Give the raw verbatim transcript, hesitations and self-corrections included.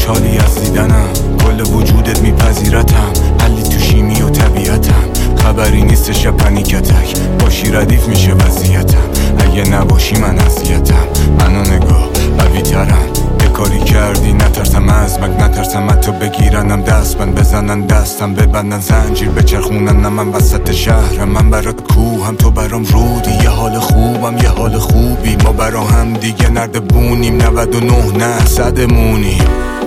خوشحالی از دیدنم، کل وجودت میپذیرتم، حلی تو شیمی و طبیعتم، خبری نیستش یا پنیکتک، باشی ردیف میشه وضعیتم، اگه نباشی من اذیتم، منو نگاه قوی ترم، یه کاری کردی نترسم از مگ، نترسم حتی بگیرنم دست من، بزنن دستم ببندن زنجیر بچرخونن، من وسط شهرم، من برات کوهم تو برام رودی، یه حال خوبم یه حال خوبی، ما برا هم دیگه نرد بونیم، نود و نه نه صدمونیم.